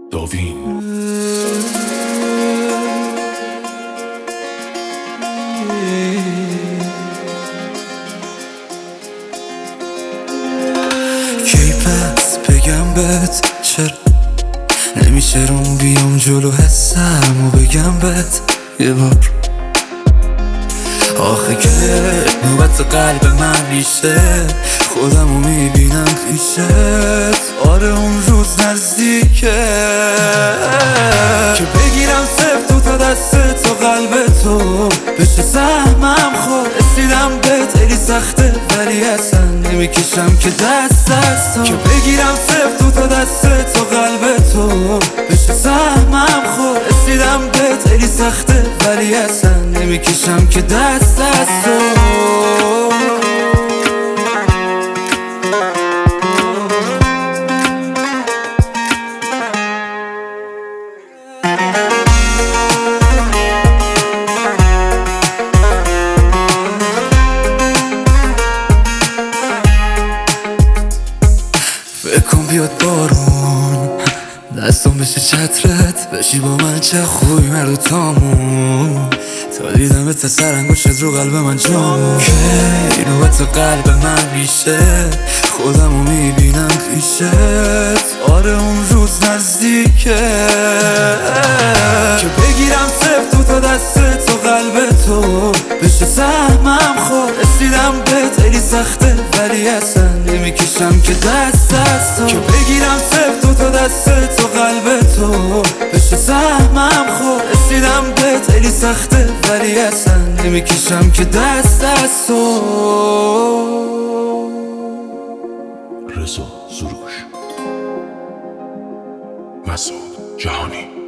داوین. کی پس بگم بهت چرا نمیشه روم بیام جلو حسم و بگم بهت یه بار آخه که نوبت قلب من میشه خودمو میبینم پیشت آره اون روز نزدیکه که بگیرم صرف تو تا دست تو قلب تو بشه سهمم خود رسیدم بهت خیلی سخته ولی اصلا نمیکشم که دست تو که بگیرم صرف تو تا دست تو قلب تو بشه سهمم خود رسیدم بهت خیلی سخته ولی اصلا نمیکشم که دست تو بکن بیاد بارون دستم بشه چترت بشی با من چه خوبی مرد تامون تا دیدم تا سرانگشت رو قلب من جامون کی نوبت قلب من میشه خودمو میبینم پیشت آره اون روز نزدیکه که بگیرم صرف تو تا دست تو قلب تو بشه سهمم خود رسیدم بهت خیلی سخته ولی اصلا نمیکشم که دست تو که بگیرم صرف تو تا دست تو قلب تو بشه سهمم خود رسیدم بهت خیلی سخته ولی اصلا نمیکشم که دست تو رضا سروش، مسعود جهانی.